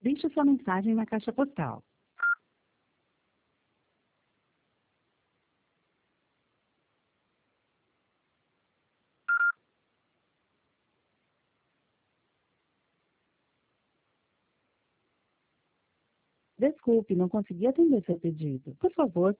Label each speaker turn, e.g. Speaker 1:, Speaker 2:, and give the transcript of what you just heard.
Speaker 1: Deixe sua mensagem na caixa postal. Desculpe, não consegui atender seu pedido. Por favor,